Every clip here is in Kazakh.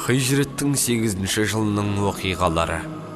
Хижреттің 8-ші жылының оқиғалары.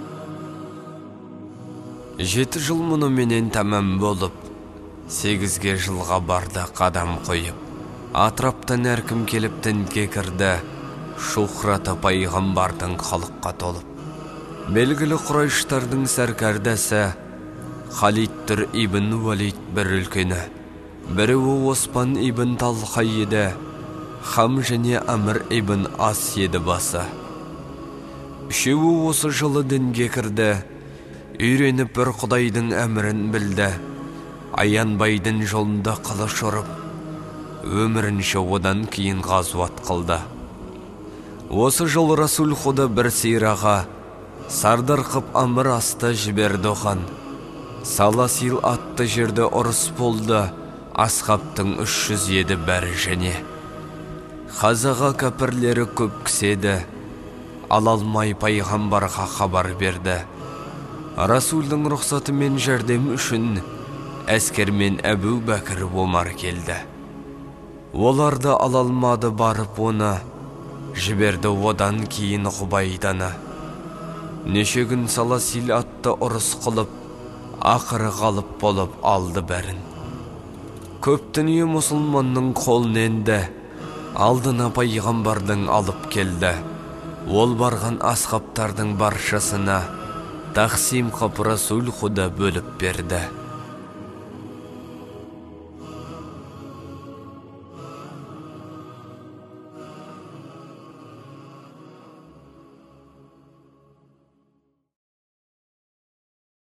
7 жыл мұныменен тәмам болып, 8-ге жылға барды қадам қойып, атраптан әркім келіп дінге кірді, шухраты пайғамбардың халыққа толып. Белгілі Құрайштардың сәркәрдәсі Халидтір ибн Валид бір үлкені, бірі Оспан ибн Талха еді, Хам және Амр ибн Ас еді басы. Үшеуі осы жылы дінге кірді, үйреніп бір Құдайдың әмірін білді, аянбайдың жолында қылыш ұрып, өмірінше одан кейін ғазуат қылды. Осы жыл Расул Құда бір сираға сардар қып Амр Асты жіберді оған. Саласил атты жерді ұрыс болды, асхабтың 300 еді бәрі және. Қазаға кәпірлері көп кіседі, алалмай пайғамбарға хабар берді. Расулдың рұқсатымен жәрдем үшін әскермен Әбу Бәкір Омар келді. Оларды алалмады, барып оны жіберді одан кейін Ғұбайданы. Неше күн Саласил атты ұрыс қылып, ақыры ғалып болып алды бәрін. Көп дүние мұсылманның қолын енді, алдына пайғамбардың алып келді. Ол барған асхабтардың баршасына тақсим қып Расул Құда бөліп берді.